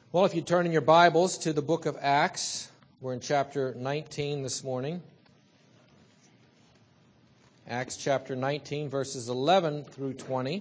Well, if you turn in your Bibles to the book of Acts, we're in chapter 19 this morning. Acts chapter 19, verses 11 through 20.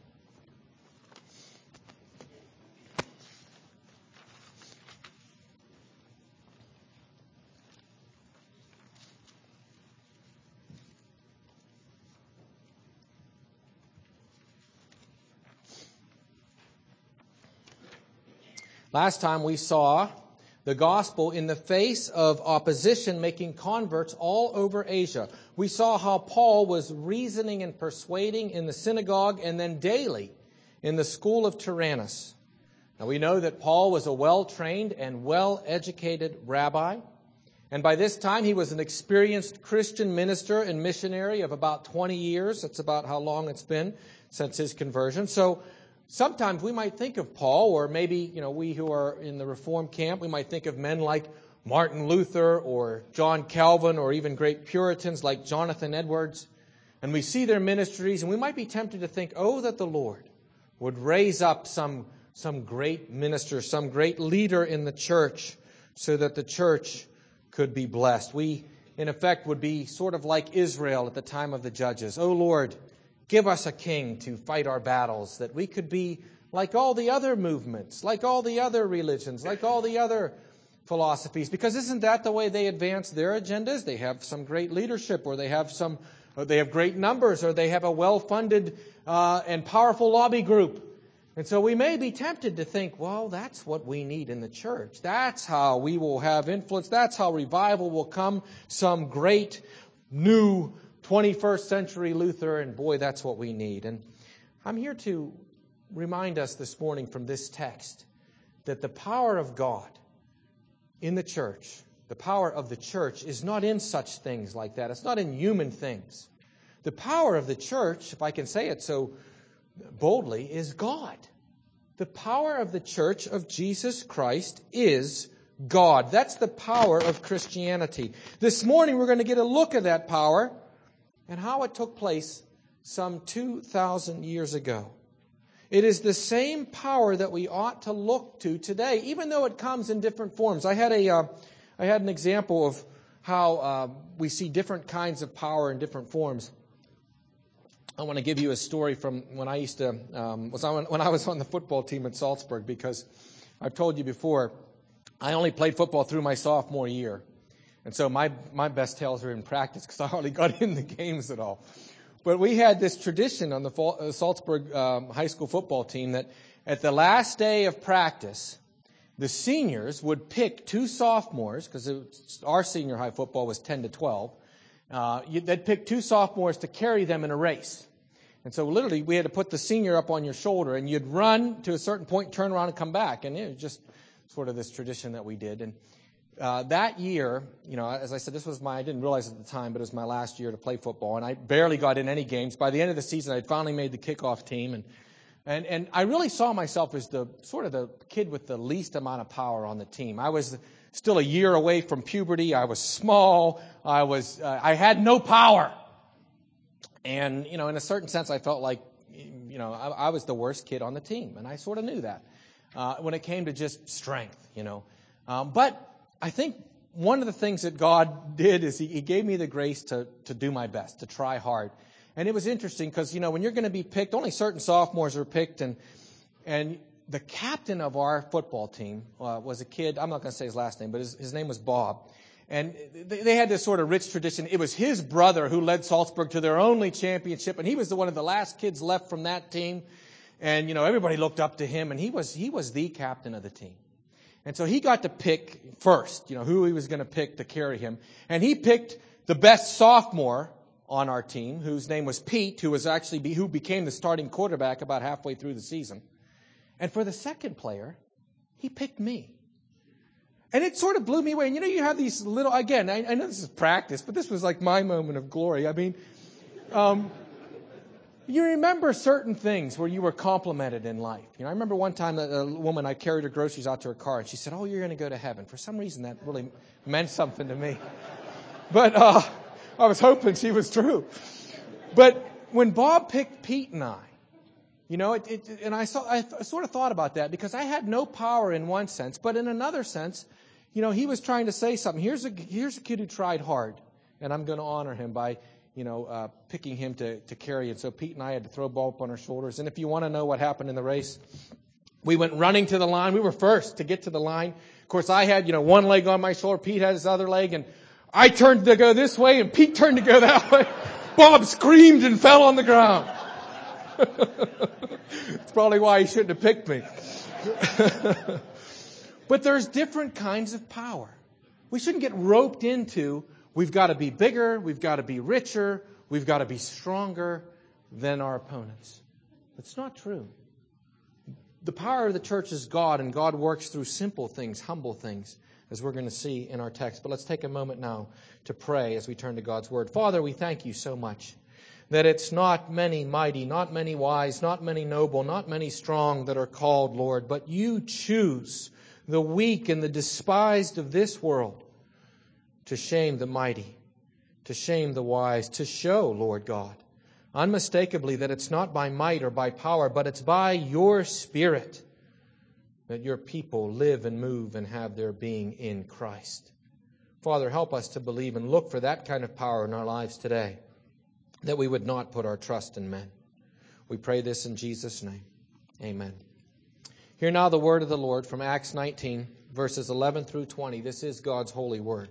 Last time we saw the gospel in the face of opposition making converts all over Asia. We saw how Paul was reasoning and persuading in the synagogue and then daily in the school of Tyrannus. Now we know that Paul was a well-trained and well-educated rabbi. And by this time he was an experienced Christian minister and missionary of about 20 years. That's about how long it's been since his conversion. So sometimes we might think of Paul, or maybe, we who are in the Reformed camp, we might think of men like Martin Luther or John Calvin or even great Puritans like Jonathan Edwards. And we see their ministries and we might be tempted to think, oh, that the Lord would raise up some great minister, some great leader in the church so that the church could be blessed. We, in effect, would be sort of like Israel at the time of the judges. Oh, Lord, give us a king to fight our battles, that we could be like all the other movements, like all the other religions, like all the other philosophies. Because isn't that the way they advance their agendas? They have some great leadership, or they have great numbers, or they have a well-funded and powerful lobby group. And so we may be tempted to think, well, that's what we need in the church. That's how we will have influence. That's how revival will come. Some great new 21st century Luther, and boy, that's what we need. And I'm here to remind us this morning from this text that the power of God in the church, the power of the church is not in such things like that. It's not in human things. The power of the church, if I can say it so boldly, is God. The power of the church of Jesus Christ is God. That's the power of Christianity. This morning we're going to get a look at that power and how it took place some 2,000 years ago. It is the same power that we ought to look to today, even though it comes in different forms. I had an example of how we see different kinds of power in different forms. I want to give you a story from when I used to when I was on the football team at Salzburg, because I've told you before, I only played football through my sophomore year. And so my best tales are in practice because I hardly got in the games at all. But we had this tradition on the Salzburg high school football team that at the last day of practice, the seniors would pick two sophomores, because our senior high football was 10 to 12. They'd pick two sophomores to carry them in a race. And so literally we had to put the senior up on your shoulder, and you'd run to a certain point, turn around and come back. And it was just sort of this tradition that we did. And that year, as I said, I didn't realize at the time, but it was my last year to play football, and I barely got in any games. By the end of the season, I'd finally made the kickoff team, and I really saw myself as the kid with the least amount of power on the team. I was still a year away from puberty. I was small. I had no power, and in a certain sense, I felt like I was the worst kid on the team, and I sort of knew that when it came to just strength, but I think one of the things that God did is He gave me the grace to do my best, to try hard. And it was interesting because, when you're going to be picked, only certain sophomores are picked. And the captain of our football team was a kid, I'm not going to say his last name, but his name was Bob. And they had this sort of rich tradition. It was his brother who led Salzburg to their only championship. And he was one of the last kids left from that team. And, everybody looked up to him. And he was the captain of the team. And so he got to pick first, who he was going to pick to carry him. And he picked the best sophomore on our team, whose name was Pete, who became the starting quarterback about halfway through the season. And for the second player, he picked me. And it sort of blew me away. And you have these little, again, I know this is practice, but this was like my moment of glory. I mean, you remember certain things where you were complimented in life. I remember one time a woman, I carried her groceries out to her car, and she said, "Oh, you're going to go to heaven." For some reason, that really meant something to me. But I was hoping she was true. But when Bob picked Pete and I, You know, and I sort of thought about that because I had no power in one sense, but in another sense, you know, he was trying to say something. Here's a kid who tried hard, and I'm going to honor him by, picking him to carry it. So Pete and I had to throw ball up on our shoulders. And if you want to know what happened in the race, we went running to the line. We were first to get to the line. Of course, I had, one leg on my shoulder. Pete had his other leg, and I turned to go this way, and Pete turned to go that way. Bob screamed and fell on the ground. It's probably why he shouldn't have picked me. But there's different kinds of power. We shouldn't get roped into, we've got to be bigger, we've got to be richer, we've got to be stronger than our opponents. That's not true. The power of the church is God, and God works through simple things, humble things, as we're going to see in our text. But let's take a moment now to pray as we turn to God's Word. Father, we thank you so much that it's not many mighty, not many wise, not many noble, not many strong that are called, Lord, but you choose the weak and the despised of this world to shame the mighty, to shame the wise, to show, Lord God, unmistakably that it's not by might or by power, but it's by your Spirit that your people live and move and have their being in Christ. Father, help us to believe and look for that kind of power in our lives today, that we would not put our trust in men. We pray this in Jesus' name. Amen. Hear now the word of the Lord from Acts 19, verses 11 through 20. This is God's holy word.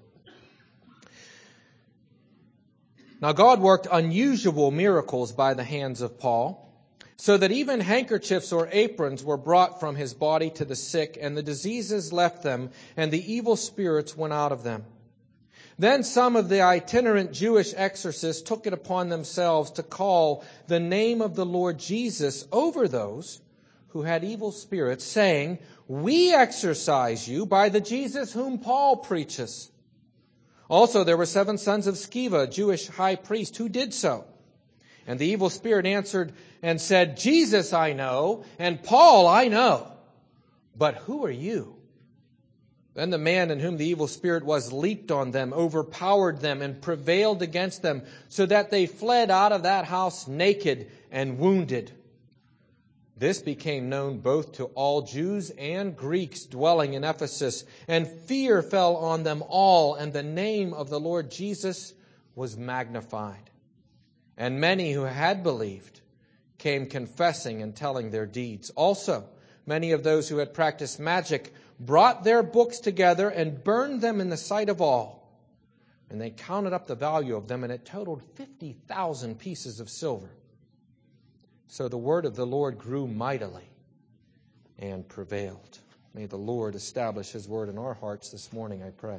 Now God worked unusual miracles by the hands of Paul, so that even handkerchiefs or aprons were brought from his body to the sick, and the diseases left them, and the evil spirits went out of them. Then some of the itinerant Jewish exorcists took it upon themselves to call the name of the Lord Jesus over those who had evil spirits, saying, "We exorcise you by the Jesus whom Paul preaches." Also there were 7 sons of Sceva, a Jewish high priest, who did so. And the evil spirit answered and said, "Jesus I know, and Paul I know, but who are you?" Then the man in whom the evil spirit was leaped on them, overpowered them, and prevailed against them, so that they fled out of that house naked and wounded. This became known both to all Jews and Greeks dwelling in Ephesus, and fear fell on them all, and the name of the Lord Jesus was magnified. And many who had believed came confessing and telling their deeds. Also, many of those who had practiced magic brought their books together and burned them in the sight of all. And they counted up the value of them, and it totaled 50,000 pieces of silver. So the word of the Lord grew mightily and prevailed. May the Lord establish His word in our hearts this morning, I pray.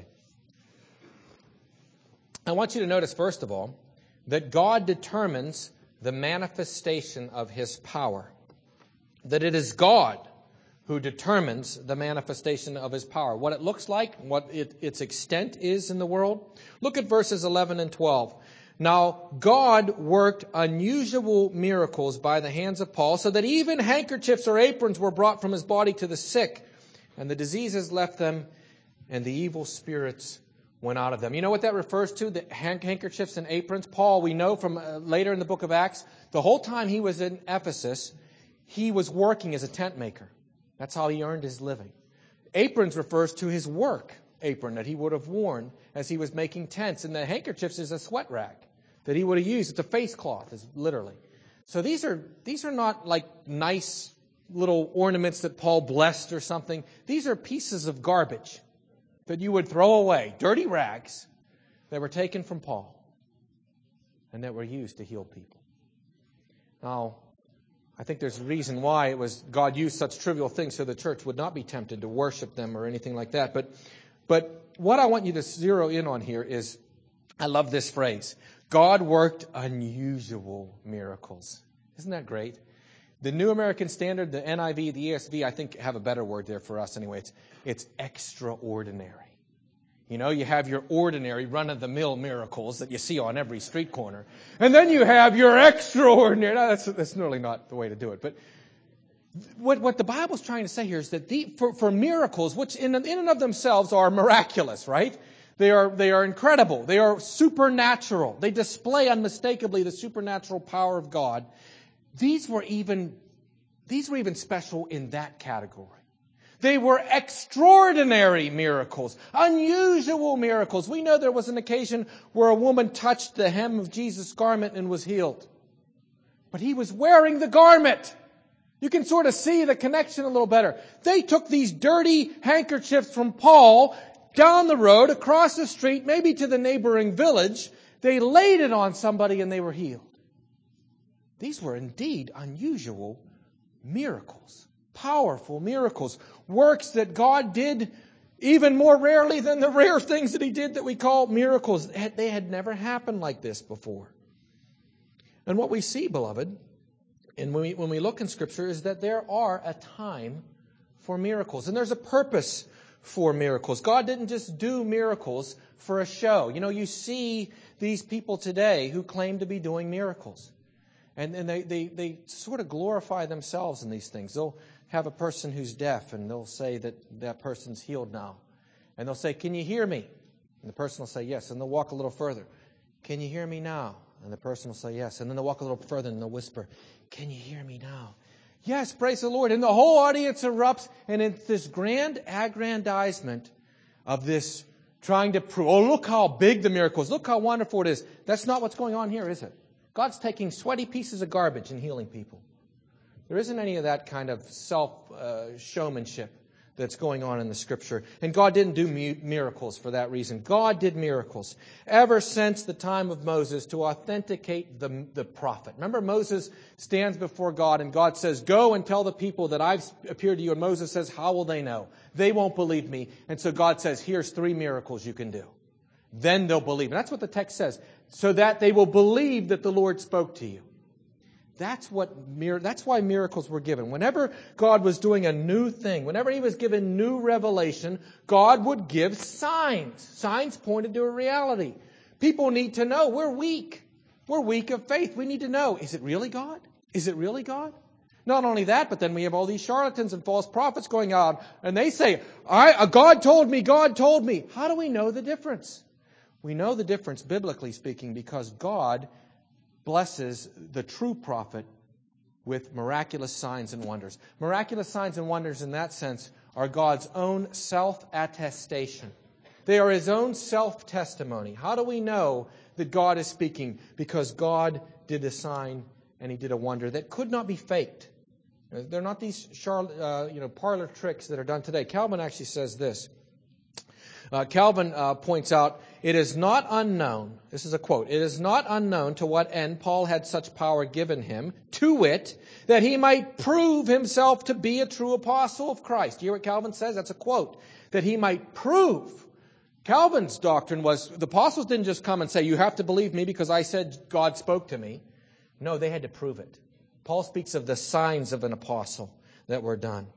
I want you to notice, first of all, that God determines the manifestation of His power. That it is God who determines the manifestation of His power. What it looks like, what its extent is in the world. Look at verses 11 and 12. Now, God worked unusual miracles by the hands of Paul, so that even handkerchiefs or aprons were brought from his body to the sick, and the diseases left them, and the evil spirits went out of them. You know what that refers to, the handkerchiefs and aprons? Paul, we know from later in the book of Acts, the whole time he was in Ephesus, he was working as a tent maker. That's how he earned his living. Aprons refers to his work apron that he would have worn as he was making tents, and the handkerchiefs is a sweat rag that he would have used. It's a face cloth, is literally. So these are not like nice little ornaments that Paul blessed or something. These are pieces of garbage that you would throw away, dirty rags that were taken from Paul and that were used to heal people. Now, I think there's a reason why God used such trivial things so the church would not be tempted to worship them or anything like that. But what I want you to zero in on here is, I love this phrase, God worked unusual miracles. Isn't that great? The New American Standard, the NIV, the ESV, I think have a better word there for us anyway. It's extraordinary. You know, you have your ordinary, run-of-the-mill miracles that you see on every street corner. And then you have your extraordinary. No, that's really not the way to do it. But what the Bible's trying to say here is that for miracles, which in and of themselves are miraculous, right? They are incredible. They are supernatural. They display unmistakably the supernatural power of God. These were even These were even special in that category. They were extraordinary miracles, unusual miracles. We know there was an occasion where a woman touched the hem of Jesus' garment and was healed. But he was wearing the garment. You can sort of see the connection a little better. They took these dirty handkerchiefs from Paul down the road, across the street, maybe to the neighboring village. They laid it on somebody and they were healed. These were indeed unusual miracles, powerful miracles, works that God did even more rarely than the rare things that He did that we call miracles. They had never happened like this before. And what we see, beloved, and when we look in Scripture, is that there are a time for miracles. And there's a purpose for miracles. God didn't just do miracles for a show. You know, you see these people today who claim to be doing miracles. And they sort of glorify themselves in these things. They'll have a person who's deaf and they'll say that person's healed now. And they'll say, "Can you hear me?" And the person will say, "Yes." And they'll walk a little further. "Can you hear me now?" And the person will say, "Yes." And then they'll walk a little further and they'll whisper, "Can you hear me now?" "Yes, praise the Lord." And the whole audience erupts, and it's this grand aggrandizement of this trying to prove, "Oh, look how big the miracle is. Look how wonderful it is." That's not what's going on here, is it? God's taking sweaty pieces of garbage and healing people. There isn't any of that kind of self-showmanship that's going on in the Scripture. And God didn't do miracles for that reason. God did miracles ever since the time of Moses to authenticate the prophet. Remember, Moses stands before God and God says, "Go and tell the people that I've appeared to you." And Moses says, "How will they know? They won't believe me." And so God says, "Here's 3 miracles you can do. Then they'll believe." And that's what the text says. So that they will believe that the Lord spoke to you. That's why miracles were given. Whenever God was doing a new thing, whenever He was given new revelation, God would give signs. Signs pointed to a reality. People need to know. We're weak. We're weak of faith. We need to know, is it really God? Is it really God? Not only that, but then we have all these charlatans and false prophets going out, and they say, God told me, God told me. How do we know the difference? We know the difference, biblically speaking, because God blesses the true prophet with miraculous signs and wonders. Miraculous signs and wonders in that sense are God's own self-attestation. They are His own self-testimony. How do we know that God is speaking? Because God did a sign and He did a wonder that could not be faked. They're not these parlor tricks that are done today. Calvin actually says this. Calvin points out, "It is not unknown," this is a quote, "it is not unknown to what end Paul had such power given him, to wit, that he might prove himself to be a true apostle of Christ." You hear what Calvin says? That's a quote. That he might prove. Calvin's doctrine was, the apostles didn't just come and say, "You have to believe me because I said God spoke to me." No, they had to prove it. Paul speaks of the signs of an apostle that were done.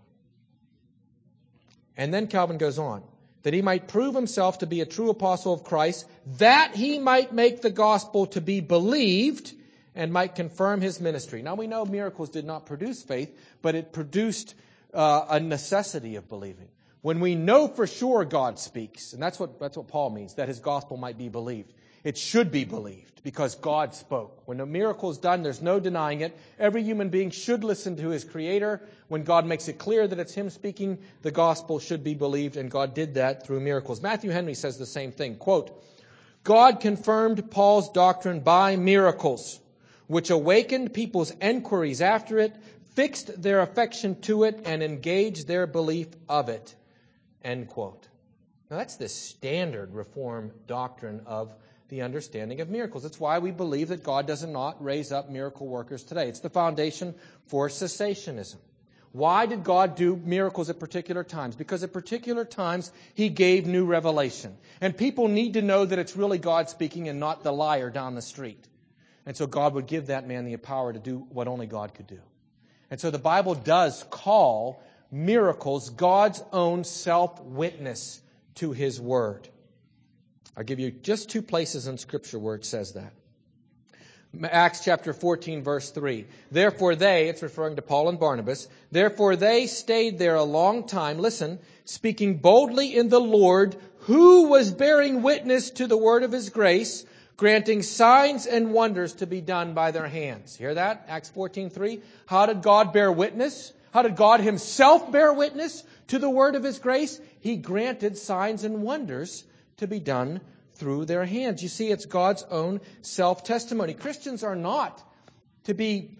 And then Calvin goes on. That he might prove himself to be a true apostle of Christ, that he might make the gospel to be believed and might confirm his ministry. Now we know miracles did not produce faith, but it produced a necessity of believing. When we know for sure God speaks, and that's what Paul means, that His gospel might be believed. It should be believed because God spoke. When a miracle is done, there's no denying it. Every human being should listen to his Creator. When God makes it clear that it's Him speaking, the gospel should be believed, and God did that through miracles. Matthew Henry says the same thing. Quote, "God confirmed Paul's doctrine by miracles, which awakened people's enquiries after it, fixed their affection to it, and engaged their belief of it." End quote. Now that's the standard Reformed doctrine of the understanding of miracles. It's why we believe that God does not raise up miracle workers today. It's the foundation for cessationism. Why did God do miracles at particular times? Because at particular times He gave new revelation. And people need to know that it's really God speaking and not the liar down the street. And so God would give that man the power to do what only God could do. And so the Bible does call miracles God's own self-witness to His Word. I'll give you just 2 places in Scripture where it says that. Acts chapter 14, verse 3. "Therefore they," it's referring to Paul and Barnabas, "therefore they stayed there a long time," listen, "speaking boldly in the Lord, who was bearing witness to the word of His grace, granting signs and wonders to be done by their hands. Hear that? Acts 14:3. How did God bear witness? How did God himself bear witness to the word of his grace? He granted signs and wonders to be done through their hands. You see, it's God's own self-testimony. Christians are not to be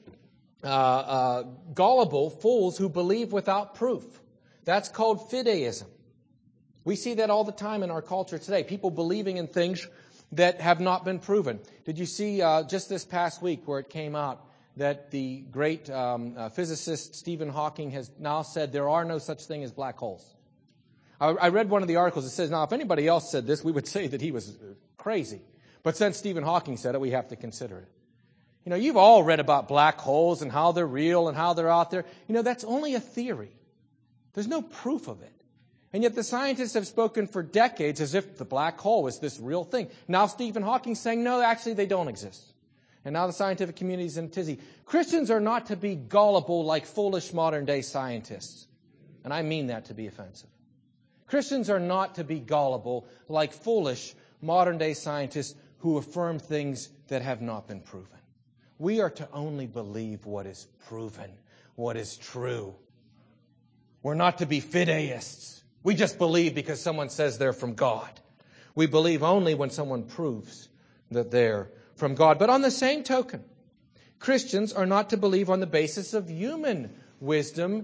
gullible fools who believe without proof. That's called fideism. We see that all the time in our culture today. People believing in things that have not been proven. Did you see just this past week where it came out that the great physicist Stephen Hawking has now said there are no such thing as black holes? I read one of the articles that says, now if anybody else said this, we would say that he was crazy. But since Stephen Hawking said it, we have to consider it. You know, you've all read about black holes and how they're real and how they're out there. You know, that's only a theory. There's no proof of it. And yet the scientists have spoken for decades as if the black hole is this real thing. Now Stephen Hawking's saying, no, actually they don't exist. And now the scientific community is in a tizzy. Christians are not to be gullible like foolish modern day scientists. And I mean that to be offensive. Christians are not to be gullible like foolish modern day scientists who affirm things that have not been proven. We are to only believe what is proven, what is true. We're not to be fideists. We just believe because someone says they're from God. We believe only when someone proves that they're from God. But on the same token, Christians are not to believe on the basis of human wisdom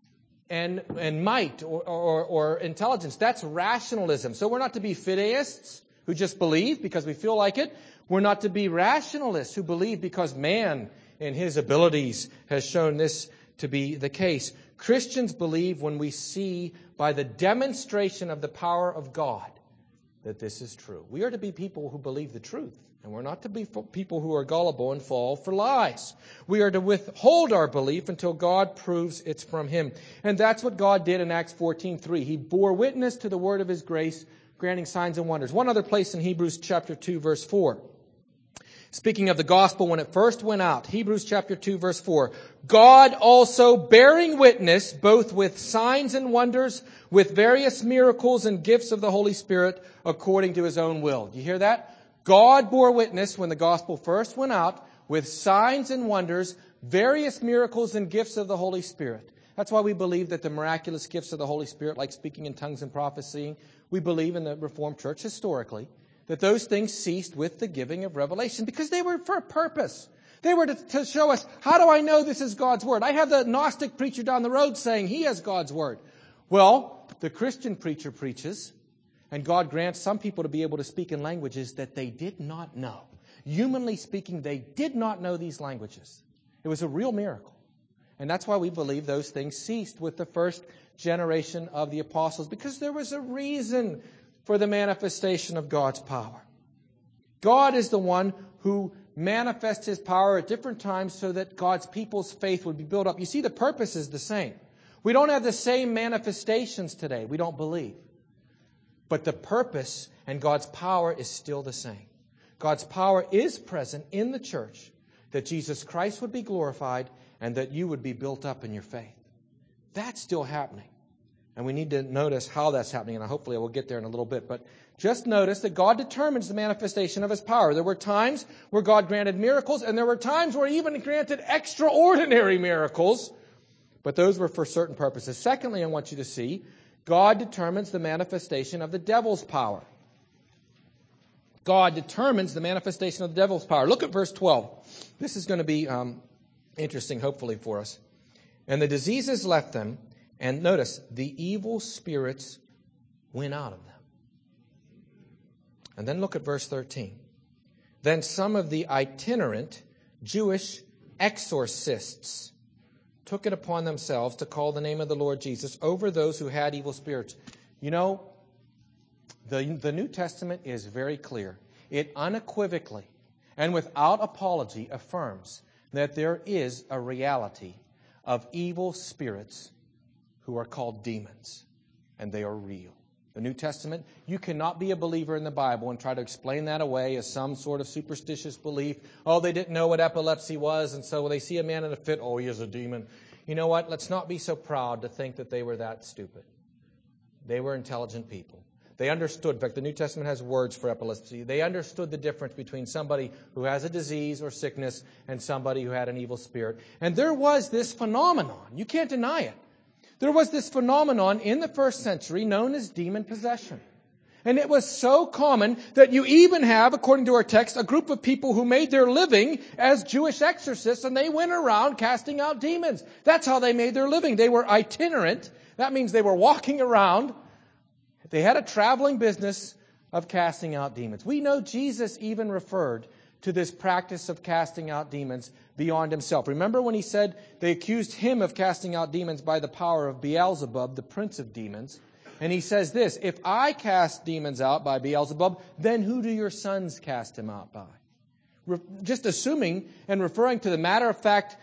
and might or intelligence. That's rationalism. So we're not to be fideists who just believe because we feel like it. We're not to be rationalists who believe because man in his abilities has shown this to be the case. Christians believe when we see by the demonstration of the power of God that this is true. We are to be people who believe the truth. And we're not to be people who are gullible and fall for lies. We are to withhold our belief until God proves it's from Him. And that's what God did in Acts 14:3. He bore witness to the word of His grace, granting signs and wonders. One other place in Hebrews chapter 2, verse 4. Speaking of the gospel when it first went out, Hebrews chapter 2, verse 4. God also bearing witness both with signs and wonders, with various miracles and gifts of the Holy Spirit according to His own will. Do you hear that? God bore witness when the gospel first went out with signs and wonders, various miracles and gifts of the Holy Spirit. That's why we believe that the miraculous gifts of the Holy Spirit, like speaking in tongues and prophesying, we believe in the Reformed Church historically, that those things ceased with the giving of revelation because they were for a purpose. They were to show us, how do I know this is God's Word? I have the Gnostic preacher down the road saying he has God's Word. Well, the Christian preacher preaches, and God grants some people to be able to speak in languages that they did not know. Humanly speaking, they did not know these languages. It was a real miracle. And that's why we believe those things ceased with the first generation of the apostles, because there was a reason for the manifestation of God's power. God is the one who manifests His power at different times so that God's people's faith would be built up. You see, the purpose is the same. We don't have the same manifestations today. We don't believe. But the purpose and God's power is still the same. God's power is present in the church, that Jesus Christ would be glorified and that you would be built up in your faith. That's still happening. And we need to notice how that's happening, and hopefully I will get there in a little bit. But just notice that God determines the manifestation of His power. There were times where God granted miracles, and there were times where He even granted extraordinary miracles. But those were for certain purposes. Secondly, I want you to see, God determines the manifestation of the devil's power. God determines the manifestation of the devil's power. Look at verse 12. This is going to be interesting, hopefully, for us. And the diseases left them, and notice, the evil spirits went out of them. And then look at verse 13. Then some of the itinerant Jewish exorcists took it upon themselves to call the name of the Lord Jesus over those who had evil spirits. You know, the New Testament is very clear. It unequivocally and without apology affirms that there is a reality of evil spirits who are called demons, and they are real. The New Testament, you cannot be a believer in the Bible and try to explain that away as some sort of superstitious belief. Oh, they didn't know what epilepsy was, and so when they see a man in a fit, oh, he is a demon. You know what? Let's not be so proud to think that they were that stupid. They were intelligent people. They understood. In fact, the New Testament has words for epilepsy. They understood the difference between somebody who has a disease or sickness and somebody who had an evil spirit. And there was this phenomenon. You can't deny it. There was this phenomenon in the first century known as demon possession. And it was so common that you even have, according to our text, a group of people who made their living as Jewish exorcists, and they went around casting out demons. That's how they made their living. They were itinerant. That means they were walking around. They had a traveling business of casting out demons. We know Jesus even referred to this practice of casting out demons beyond himself. Remember when he said they accused him of casting out demons by the power of Beelzebub, the prince of demons? And he says this, if I cast demons out by Beelzebub, then who do your sons cast him out by? Just assuming and referring to the matter-of-fact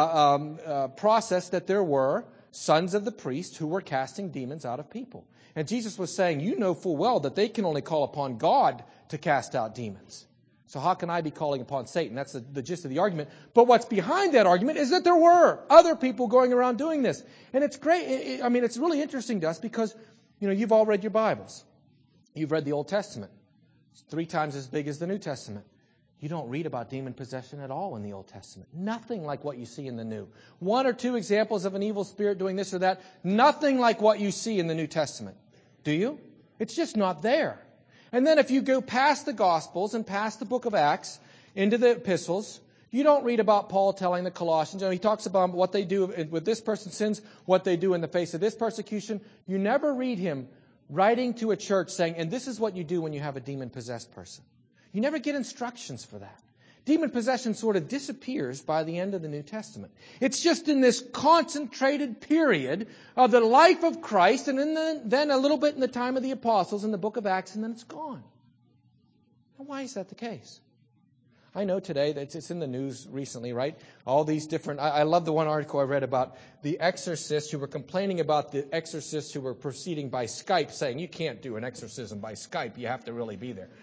process that there were sons of the priest who were casting demons out of people. And Jesus was saying, you know full well that they can only call upon God to cast out demons. So how can I be calling upon Satan? That's the gist of the argument. But what's behind that argument is that there were other people going around doing this. And it's great. It's really interesting to us because, you've all read your Bibles. You've read the Old Testament. It's 3 times as big as the New Testament. You don't read about demon possession at all in the Old Testament. Nothing like what you see in the New. 1 or 2 examples of an evil spirit doing this or that. Nothing like what you see in the New Testament. Do you? It's just not there. And then if you go past the Gospels and past the book of Acts into the epistles, you don't read about Paul telling the Colossians. He talks about what they do with this person's sins, what they do in the face of this persecution. You never read him writing to a church saying, and this is what you do when you have a demon-possessed person. You never get instructions for that. Demon possession sort of disappears by the end of the New Testament. It's just in this concentrated period of the life of Christ and then a little bit in the time of the apostles in the book of Acts, and then it's gone. Now, why is that the case? I know today that it's in the news recently, right? All these different... I love the one article I read about the exorcists who were complaining about the exorcists who were proceeding by Skype, saying, you can't do an exorcism by Skype. You have to really be there.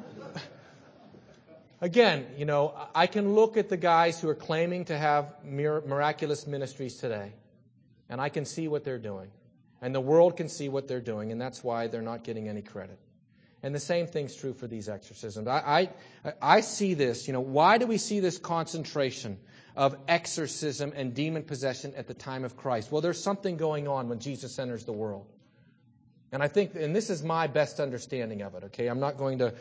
Again, I can look at the guys who are claiming to have miraculous ministries today, and I can see what they're doing. And the world can see what they're doing, and that's why they're not getting any credit. And the same thing's true for these exorcisms. I see this, why do we see this concentration of exorcism and demon possession at the time of Christ? Well, there's something going on when Jesus enters the world. And I think, and this is my best understanding of it, okay? I'm not going to,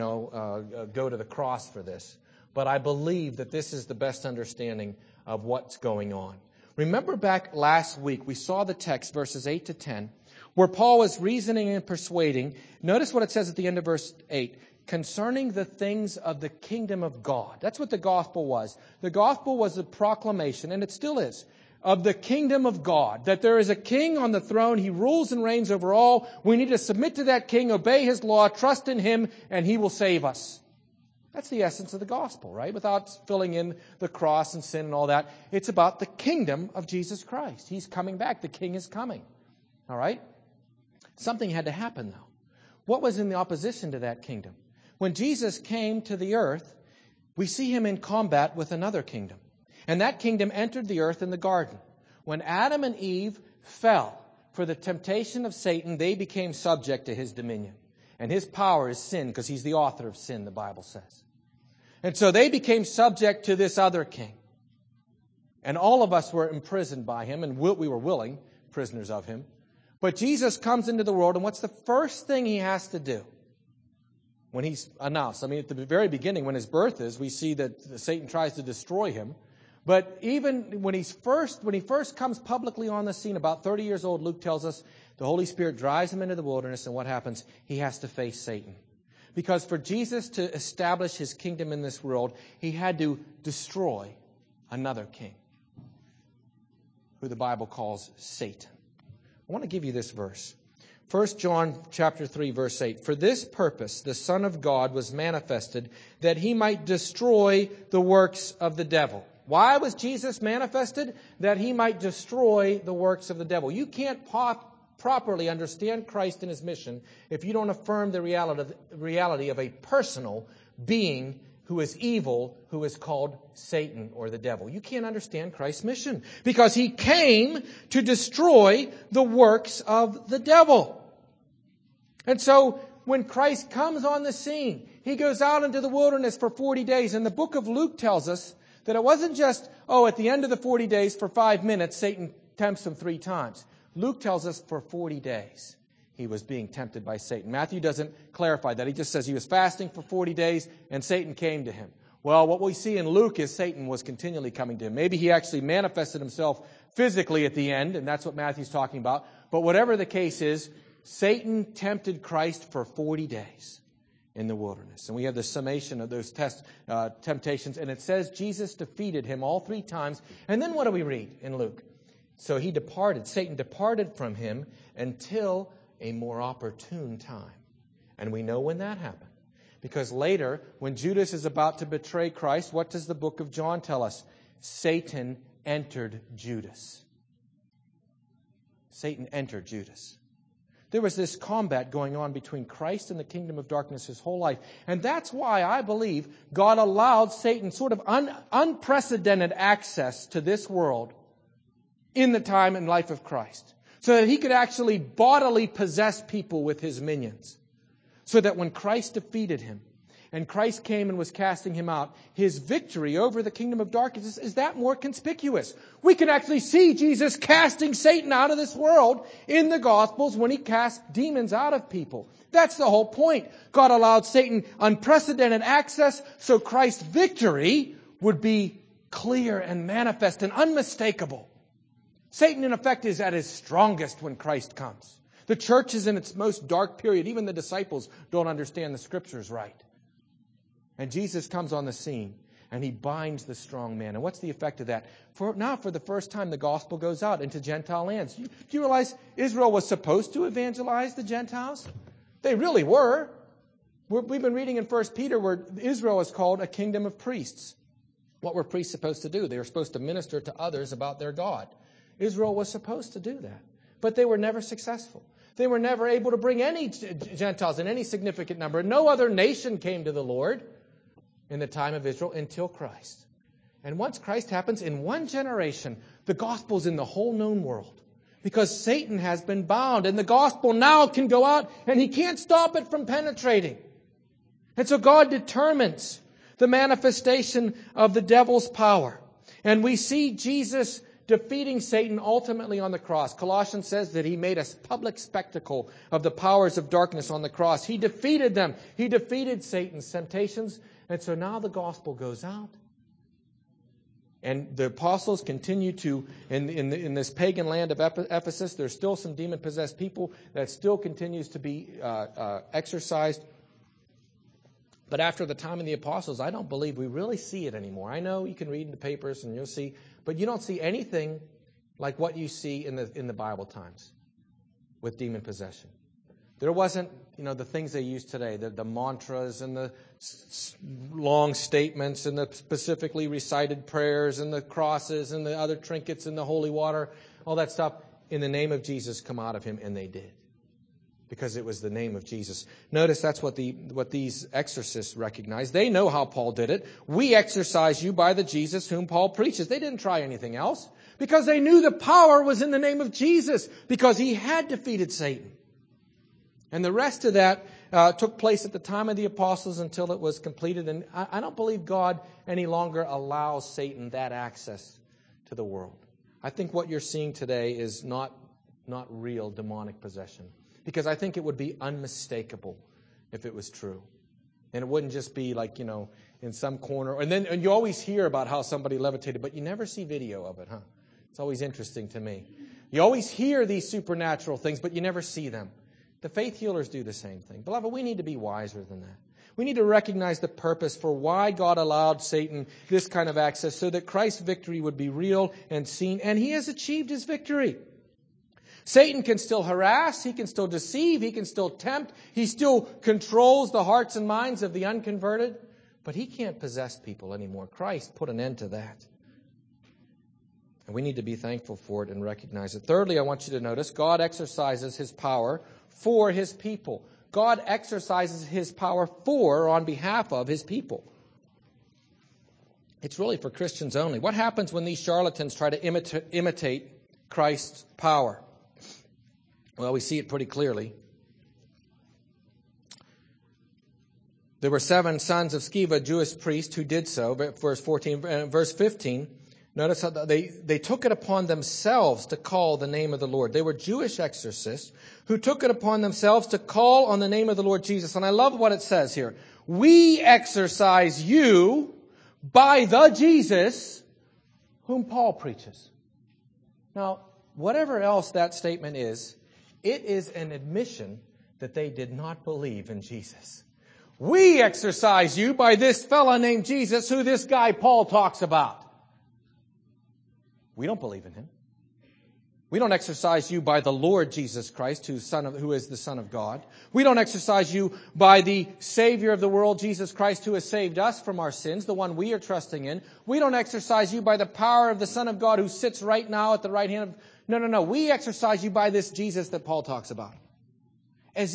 go to the cross for this. But I believe that this is the best understanding of what's going on. Remember back last week, we saw the text, verses 8 to 10, where Paul was reasoning and persuading. Notice what it says at the end of verse 8. Concerning the things of the kingdom of God. That's what the gospel was. The gospel was a proclamation, and it still is, of the kingdom of God. That there is a king on the throne. He rules and reigns over all. We need to submit to that king, obey his law, trust in him, and he will save us. That's the essence of the gospel, right? Without filling in the cross and sin and all that. It's about the kingdom of Jesus Christ. He's coming back. The king is coming. All right? Something had to happen, though. What was in the opposition to that kingdom? When Jesus came to the earth, we see him in combat with another kingdom. And that kingdom entered the earth in the garden. When Adam and Eve fell for the temptation of Satan, they became subject to his dominion. And his power is sin, because he's the author of sin, the Bible says. And so they became subject to this other king. And all of us were imprisoned by him, and we were willing prisoners of him. But Jesus comes into the world, and what's the first thing he has to do when he's announced? At the very beginning, when his birth is, we see that Satan tries to destroy him. But even when he first comes publicly on the scene, about 30 years old, Luke tells us, the Holy Spirit drives him into the wilderness, and what happens? He has to face Satan. Because for Jesus to establish his kingdom in this world, he had to destroy another king, who the Bible calls Satan. I want to give you this verse. 1 John chapter 3, verse 8. For this purpose the Son of God was manifested, that he might destroy the works of the devil. Why was Jesus manifested? That he might destroy the works of the devil. You can't properly understand Christ and his mission if you don't affirm the reality of a personal being who is evil, who is called Satan or the devil. You can't understand Christ's mission because he came to destroy the works of the devil. And so when Christ comes on the scene, He goes out into the wilderness for 40 days. And the book of Luke tells us that it wasn't just, at the end of the 40 days for 5 minutes, Satan tempts Him 3 times. Luke tells us for 40 days He was being tempted by Satan. Matthew doesn't clarify that. He just says He was fasting for 40 days and Satan came to Him. Well, what we see in Luke is Satan was continually coming to Him. Maybe he actually manifested himself physically at the end, and that's what Matthew's talking about. But whatever the case is, Satan tempted Christ for 40 days in the wilderness. And we have the summation of those temptations. And it says Jesus defeated him all 3 times. And then what do we read in Luke? So Satan departed from him until a more opportune time. And we know when that happened. Because later, when Judas is about to betray Christ, what does the book of John tell us? Satan entered Judas. Satan entered Judas. There was this combat going on between Christ and the kingdom of darkness his whole life. And that's why I believe God allowed Satan sort of unprecedented access to this world in the time and life of Christ. So that he could actually bodily possess people with his minions. So that when Christ defeated him, and Christ came and was casting him out, his victory over the kingdom of darkness is that more conspicuous. We can actually see Jesus casting Satan out of this world in the Gospels when He cast demons out of people. That's the whole point. God allowed Satan unprecedented access so Christ's victory would be clear and manifest and unmistakable. Satan, in effect, is at his strongest when Christ comes. The church is in its most dark period. Even the disciples don't understand the Scriptures right. And Jesus comes on the scene and He binds the strong man. And what's the effect of that? For the first time, the gospel goes out into Gentile lands. Do you realize Israel was supposed to evangelize the Gentiles? They really were. We've been reading in 1 Peter where Israel is called a kingdom of priests. What were priests supposed to do? They were supposed to minister to others about their God. Israel was supposed to do that. But they were never successful. They were never able to bring any Gentiles in any significant number. No other nation came to the Lord in the time of Israel until Christ. And once Christ happens, in one generation, the gospel's in the whole known world. Because Satan has been bound, and the gospel now can go out, and he can't stop it from penetrating. And so God determines the manifestation of the devil's power. And we see Jesus defeating Satan ultimately on the cross. Colossians says that He made a public spectacle of the powers of darkness on the cross. He defeated them. He defeated Satan's temptations. And so now the gospel goes out. And the apostles continue to, in this pagan land of Ephesus, there's still some demon-possessed people that still continues to be exorcised. But after the time of the apostles, I don't believe we really see it anymore. I know you can read in the papers and you'll see, but you don't see anything like what you see in the Bible times with demon possession. There wasn't, the things they use today, the mantras and the long statements and the specifically recited prayers and the crosses and the other trinkets and the holy water, all that stuff in the name of Jesus come out of him, and they did. Because it was the name of Jesus. Notice that's what these exorcists recognize. They know how Paul did it. We exorcise you by the Jesus whom Paul preaches. They didn't try anything else. Because they knew the power was in the name of Jesus. Because He had defeated Satan. And the rest of that took place at the time of the apostles until it was completed. And I don't believe God any longer allows Satan that access to the world. I think what you're seeing today is not real demonic possession. Because I think it would be unmistakable if it was true. And it wouldn't just be like, in some corner. And you always hear about how somebody levitated, but you never see video of it, huh? It's always interesting to me. You always hear these supernatural things, but you never see them. The faith healers do the same thing. Beloved, we need to be wiser than that. We need to recognize the purpose for why God allowed Satan this kind of access, so that Christ's victory would be real and seen. And He has achieved His victory. Satan can still harass, he can still deceive, he can still tempt, he still controls the hearts and minds of the unconverted, but he can't possess people anymore. Christ put an end to that. And we need to be thankful for it and recognize it. Thirdly, I want you to notice, God exercises His power for His people. God exercises His power on behalf of His people. It's really for Christians only. What happens when these charlatans try to imitate Christ's power? Well, we see it pretty clearly. There were 7 sons of Sceva, a Jewish priest, who did so. Verse 14, verse 15. Notice how they took it upon themselves to call the name of the Lord. They were Jewish exorcists who took it upon themselves to call on the name of the Lord Jesus. And I love what it says here. We exorcise you by the Jesus whom Paul preaches. Now, whatever else that statement is, it is an admission that they did not believe in Jesus. We exorcise you by this fella named Jesus, who this guy Paul talks about. We don't believe in him. We don't exorcise you by the Lord Jesus Christ, who is the Son of God. We don't exorcise you by the Savior of the world, Jesus Christ, who has saved us from our sins, the one we are trusting in. We don't exorcise you by the power of the Son of God who sits right now at the right hand of... No. We exorcise you by this Jesus that Paul talks about. As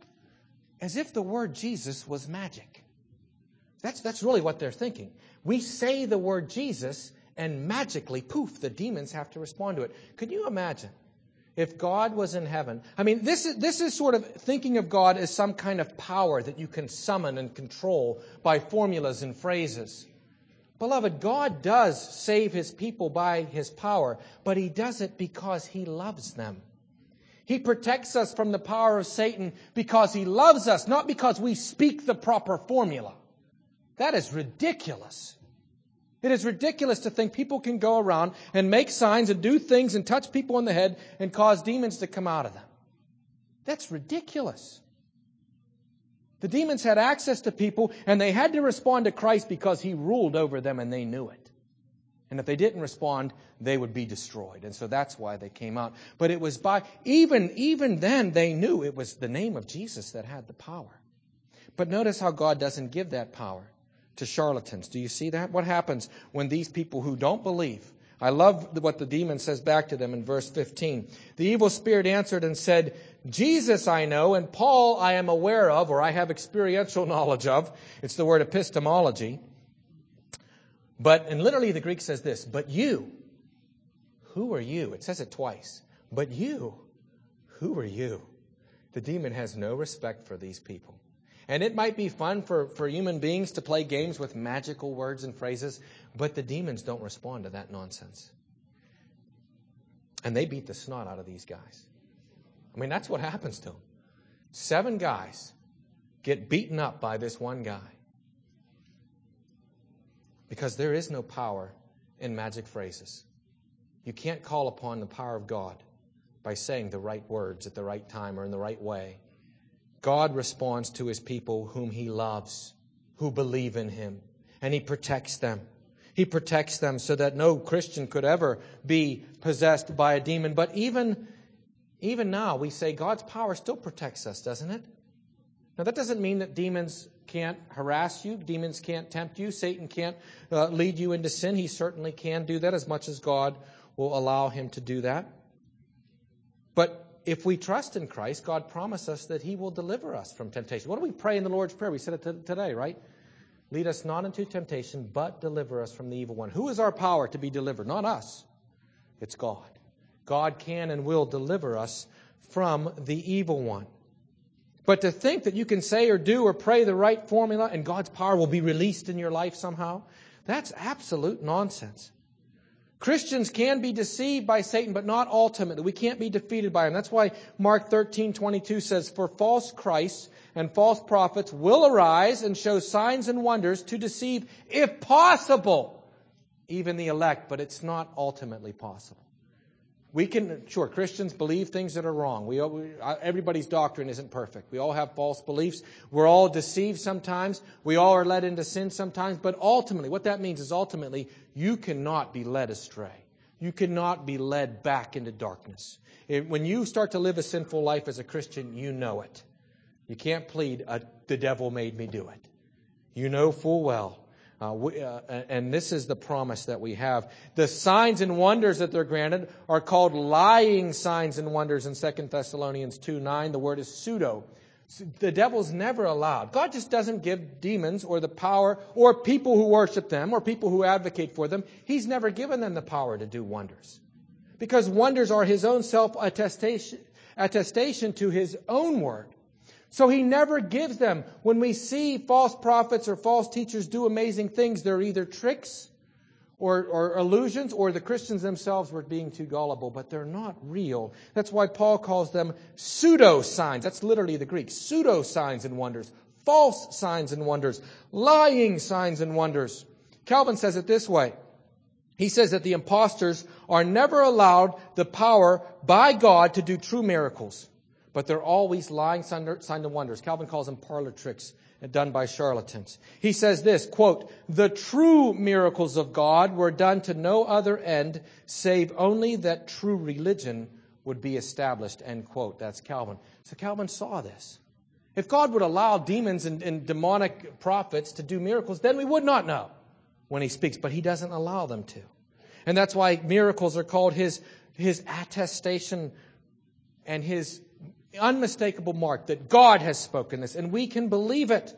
if the word Jesus was magic. That's really what they're thinking. We say the word Jesus, and magically, poof, the demons have to respond to it. Could you imagine if God was in heaven? I mean, this is sort of thinking of God as some kind of power that you can summon and control by formulas and phrases. Beloved, God does save His people by His power, but He does it because He loves them. He protects us from the power of Satan because He loves us, not because we speak the proper formula. That is ridiculous. It is ridiculous to think people can go around and make signs and do things and touch people on the head and cause demons to come out of them. That's ridiculous. The demons had access to people and they had to respond to Christ because He ruled over them and they knew it. And if they didn't respond, they would be destroyed. And so that's why they came out. But it was even then they knew it was the name of Jesus that had the power. But notice how God doesn't give that power to charlatans. Do you see that? What happens when these people who don't believe? I love what the demon says back to them in verse 15. The evil spirit answered and said, Jesus I know, and Paul I am aware of, or I have experiential knowledge of. It's the word epistemology. And literally the Greek says this, but you, who are you? It says it twice. But you, who are you? The demon has no respect for these people. And it might be fun for human beings to play games with magical words and phrases, but the demons don't respond to that nonsense. And they beat the snot out of these guys. I mean, that's what happens to them. 7 guys get beaten up by this one guy. Because there is no power in magic phrases. You can't call upon the power of God by saying the right words at the right time or in the right way. God responds to His people whom He loves, who believe in Him, and He protects them. He protects them so that no Christian could ever be possessed by a demon. But even now, we say God's power still protects us, doesn't it? Now, that doesn't mean that demons can't harass you. Demons can't tempt you. Satan can't lead you into sin. He certainly can do that as much as God will allow him to do that. But if we trust in Christ, God promised us that He will deliver us from temptation. What do we pray in the Lord's Prayer? We said it today, right? Lead us not into temptation, but deliver us from the evil one. Who is our power to be delivered? Not us. It's God. God can and will deliver us from the evil one. But to think that you can say or do or pray the right formula and God's power will be released in your life somehow, that's absolute nonsense. Christians can be deceived by Satan, but not ultimately. We can't be defeated by him. That's why Mark 13:22 says, for false Christs and false prophets will arise and show signs and wonders to deceive, if possible, even the elect. But it's not ultimately possible. Christians believe things that are wrong. Everybody's doctrine isn't perfect. We all have false beliefs. We're all deceived sometimes. We all are led into sin sometimes. But ultimately, what that means is ultimately, you cannot be led astray. You cannot be led back into darkness. When you start to live a sinful life as a Christian, you know it. You can't plead, the devil made me do it. You know full well. And this is the promise that we have. The signs and wonders that they're granted are called lying signs and wonders in 2 Thessalonians 2:9. The word is pseudo. The devil's never allowed. God just doesn't give demons or the power or people who worship them or people who advocate for them. He's never given them the power to do wonders. Because wonders are His own self-attestation to His own word. So He never gives them. When we see false prophets or false teachers do amazing things, they're either tricks or illusions, or the Christians themselves were being too gullible, but they're not real. That's why Paul calls them pseudo signs. That's literally the Greek. Pseudo signs and wonders. False signs and wonders. Lying signs and wonders. Calvin says it this way. He says that the impostors are never allowed the power by God to do true miracles, but they're always lying signs and wonders. Calvin calls them parlor tricks done by charlatans. He says this, quote, "The true miracles of God were done to no other end save only that true religion would be established," end quote. That's Calvin. So Calvin saw this. If God would allow demons and demonic prophets to do miracles, then we would not know when He speaks, but He doesn't allow them to. And that's why miracles are called His attestation and His unmistakable mark that God has spoken this, and we can believe it.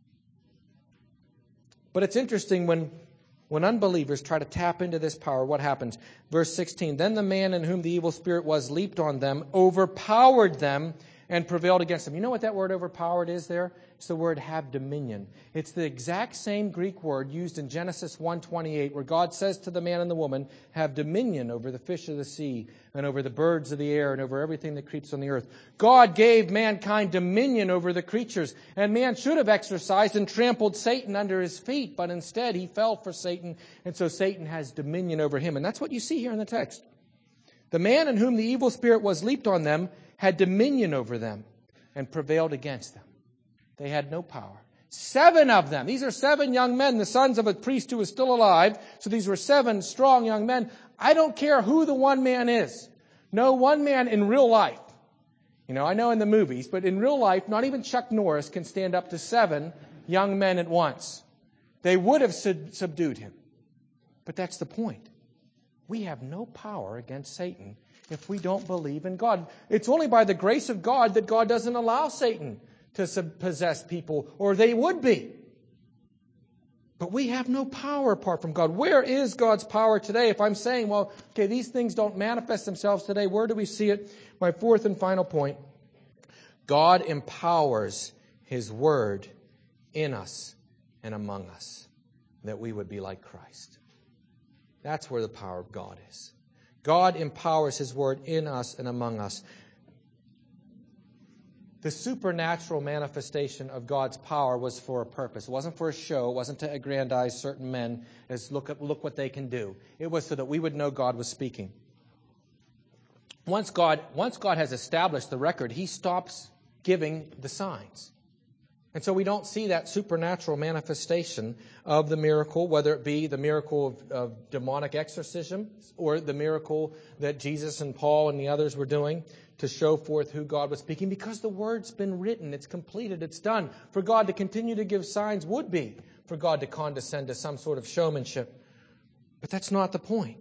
But it's interesting when unbelievers try to tap into this power, what happens? Verse 16, "Then the man in whom the evil spirit was leaped on them, overpowered them, and prevailed against them." You know what that word overpowered is there? It's the word have dominion. It's the exact same Greek word used in Genesis 1:28, where God says to the man and the woman, "Have dominion over the fish of the sea and over the birds of the air and over everything that creeps on the earth." God gave mankind dominion over the creatures, and man should have exercised and trampled Satan under his feet, but instead he fell for Satan, and so Satan has dominion over him. And that's what you see here in the text. The man in whom the evil spirit was leaped on them had dominion over them and prevailed against them. They had no power. 7 of them. These are 7 young men, the sons of a priest who was still alive. So these were 7 strong young men. I don't care who the one man is. No one man in real life. I know in the movies, but in real life, not even Chuck Norris can stand up to 7 young men at once. They would have subdued him. But that's the point. We have no power against Satan if we don't believe in God. It's only by the grace of God that God doesn't allow Satan to possess people, or they would be. But we have no power apart from God. Where is God's power today? If I'm saying, these things don't manifest themselves today, where do we see it? My 4th and final point. God empowers His Word in us and among us, that we would be like Christ. That's where the power of God is. God empowers His Word in us and among us. The supernatural manifestation of God's power was for a purpose. It wasn't for a show. It wasn't to aggrandize certain men as look what they can do. It was so that we would know God was speaking. Once God has established the record, He stops giving the signs. And so we don't see that supernatural manifestation of the miracle, whether it be the miracle of demonic exorcism or the miracle that Jesus and Paul and the others were doing to show forth who God was speaking, because the word's been written, it's completed, it's done. For God to continue to give signs would be for God to condescend to some sort of showmanship. But that's not the point.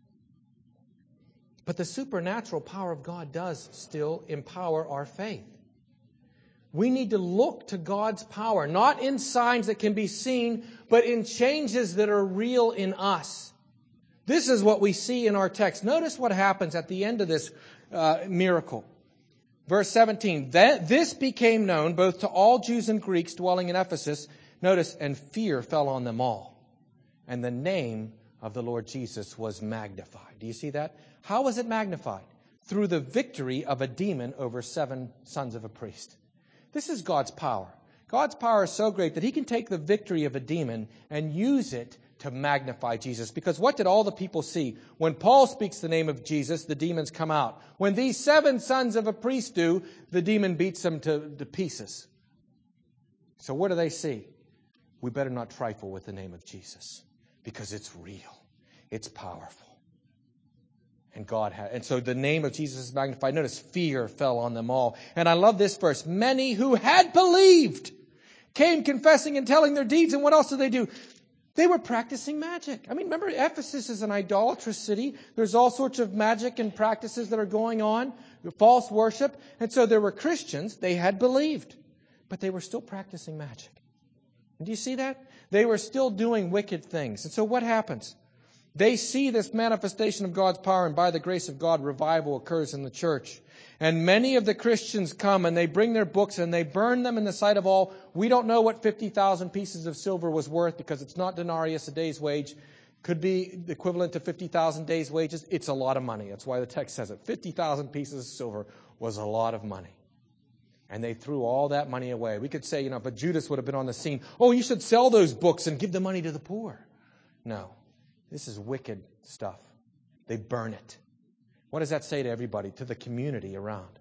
But the supernatural power of God does still empower our faith. We need to look to God's power, not in signs that can be seen, but in changes that are real in us. This is what we see in our text. Notice what happens at the end of this miracle. Verse 17, this became known both to all Jews and Greeks dwelling in Ephesus. Notice, and fear fell on them all. And the name of the Lord Jesus was magnified. Do you see that? How was it magnified? Through the victory of a demon over 7 sons of a priest. This is God's power. God's power is so great that He can take the victory of a demon and use it to magnify Jesus. Because what did all the people see? When Paul speaks the name of Jesus, the demons come out. When these 7 sons of a priest do, the demon beats them to pieces. So what do they see? We better not trifle with the name of Jesus, because it's real. It's powerful. And so the name of Jesus is magnified. Notice fear fell on them all. And I love this verse. Many who had believed came confessing and telling their deeds. And what else did they do? They were practicing magic. Remember, Ephesus is an idolatrous city. There's all sorts of magic and practices that are going on, false worship. And so there were Christians. They had believed, but they were still practicing magic. And do you see that? They were still doing wicked things. And so what happens? They see this manifestation of God's power, and by the grace of God, revival occurs in the church. And many of the Christians come and they bring their books and they burn them in the sight of all. We don't know what 50,000 pieces of silver was worth because it's not denarius, a day's wage. Could be equivalent to 50,000 days' wages. It's a lot of money. That's why the text says it. 50,000 pieces of silver was a lot of money. And they threw all that money away. We could say, but Judas would have been on the scene. Oh, you should sell those books and give the money to the poor. No. This is wicked stuff. They burn it. What does that say to everybody, to the community around?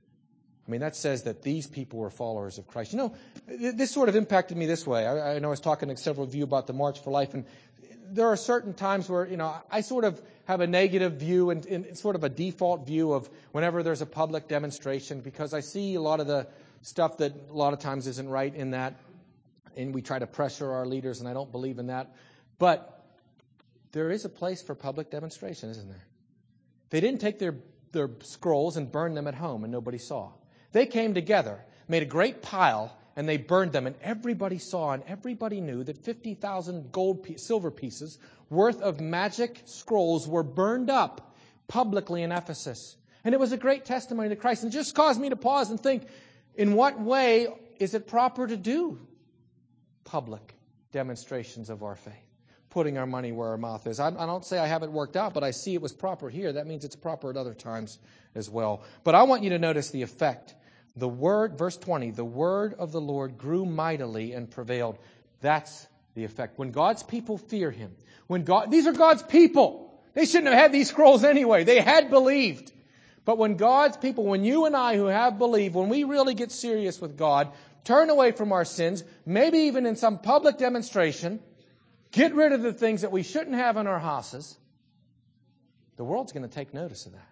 I mean, that says that these people were followers of Christ. This sort of impacted me this way. I know I was talking to several of you about the March for Life, and there are certain times where, I sort of have a negative view and sort of a default view of whenever there's a public demonstration, because I see a lot of the stuff that a lot of times isn't right in that, and we try to pressure our leaders, and I don't believe in that. But there is a place for public demonstration, isn't there? They didn't take their scrolls and burn them at home and nobody saw. They came together, made a great pile, and they burned them, and everybody saw and everybody knew that 50,000 silver pieces worth of magic scrolls were burned up publicly in Ephesus. And it was a great testimony to Christ, and just caused me to pause and think, in what way is it proper to do public demonstrations of our faith? Putting our money where our mouth is. I don't say I have it worked out, but I see it was proper here. That means it's proper at other times as well. But I want you to notice the effect. The word, verse 20, the word of the Lord grew mightily and prevailed. That's the effect. When God's people fear Him, these are God's people. They shouldn't have had these scrolls anyway. They had believed. But when God's people, when you and I who have believed, when we really get serious with God, turn away from our sins, maybe even in some public demonstration, get rid of the things that we shouldn't have in our houses, the world's going to take notice of that.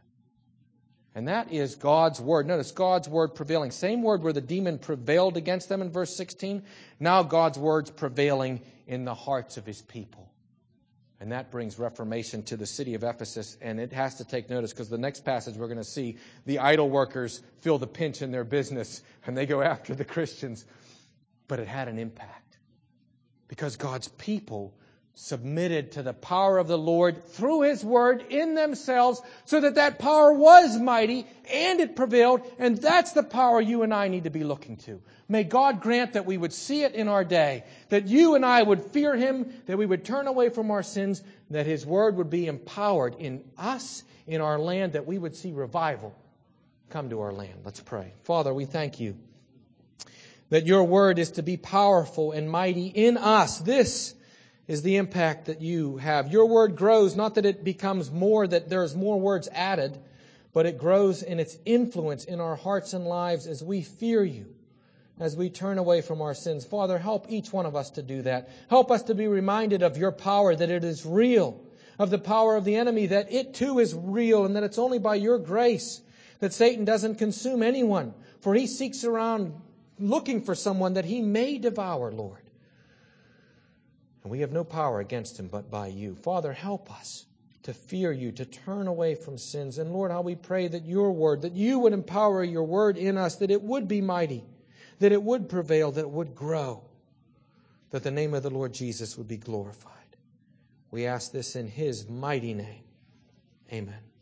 And that is God's word. Notice God's word prevailing. Same word where the demon prevailed against them in verse 16. Now God's word's prevailing in the hearts of His people. And that brings reformation to the city of Ephesus. And it has to take notice because the next passage we're going to see, the idol workers feel the pinch in their business and they go after the Christians. But it had an impact. Because God's people submitted to the power of the Lord through His word in themselves so that power was mighty and it prevailed. And that's the power you and I need to be looking to. May God grant that we would see it in our day, that you and I would fear Him, that we would turn away from our sins, that His word would be empowered in us, in our land, that we would see revival come to our land. Let's pray. Father, we thank You that Your word is to be powerful and mighty in us. This is the impact that You have. Your word grows, not that it becomes more, that there's more words added, but it grows in its influence in our hearts and lives as we fear You, as we turn away from our sins. Father, help each one of us to do that. Help us to be reminded of Your power, that it is real, of the power of the enemy, that it too is real, and that it's only by Your grace that Satan doesn't consume anyone, for he seeks around looking for someone that he may devour, Lord. And we have no power against him but by You. Father, help us to fear You, to turn away from sins. And Lord, how we pray that Your word, that You would empower Your word in us, that it would be mighty, that it would prevail, that it would grow, that the name of the Lord Jesus would be glorified. We ask this in His mighty name. Amen.